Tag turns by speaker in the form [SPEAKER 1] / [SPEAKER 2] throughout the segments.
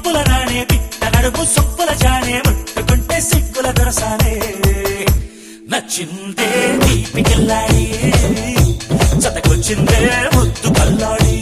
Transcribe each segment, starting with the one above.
[SPEAKER 1] వంపుల రాణే పిట్ట నడుము సొప్పుల జానే ముట్టుకుంటే సిగ్గుల దొరసానే నచ్చిందే దీపికెళ్ళాడి జతకొచ్చిందే ముద్దు కల్లాడి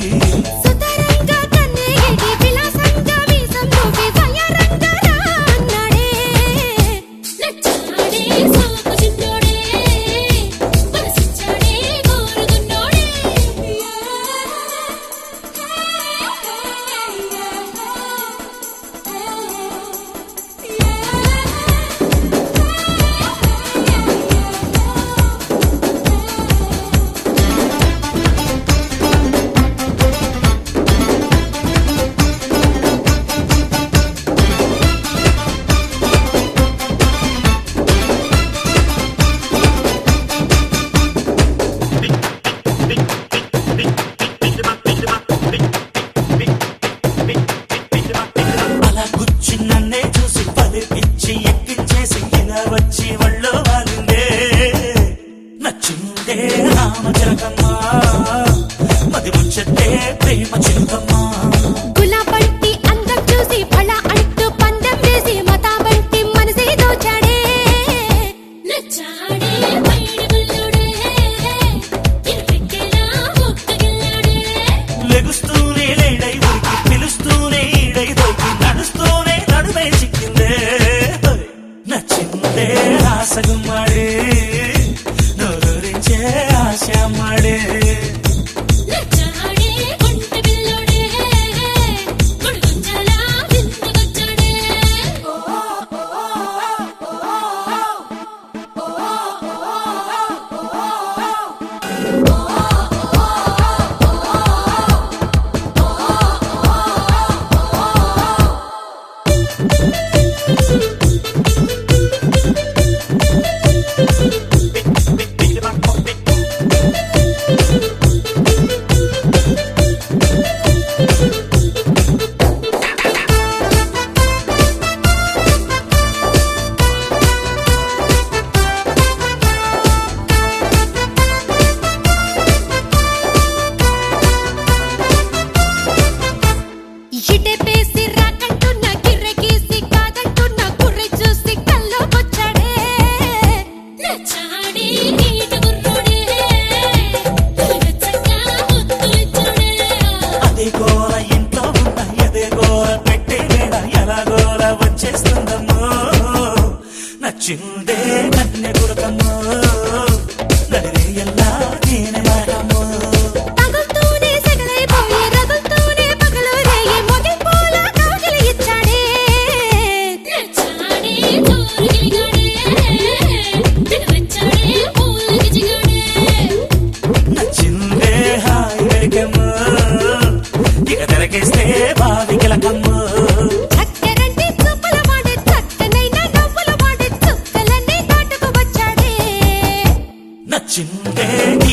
[SPEAKER 1] మది ముచ్చటే ప్రేమ చిలుకమ్మా
[SPEAKER 2] గులాబంటి అందం చూసి ఫళ అంటూ పందెం వేసి మతా బంటి మనసే దోచాడే నచ్చాడే పైడి బుల్లుడే ఇరుపెక్కేలా ముక్కగిల్లాడే
[SPEAKER 1] లెగుస్తూనే లేడై ఉరికి పిలుస్తూనే ఈడై దొరికి నడుస్తూనే నడుమే చిక్కిందే నచ్చిందే ఆసగుమ్మాడే నోరూరించే ఆశమ్మాడే నచ్చిందే కన్య గురకమ్మో నడిరే ఎల్లా నేనే మారమ్మో
[SPEAKER 2] తగులుతూనే సెగలైపోయి రగులుతూనే పగలు రేయి మొగి పూల కౌగిలి ఇచ్చాడే నచ్చాడే జోరుగిలిగాడే తినవచ్చాడే పూలకి జిగాడే
[SPEAKER 1] నచ్చిందే హాయి వెలికమ్మో ఇక తెరకేస్తే బావి కిలకమ్మో నచ్చిందే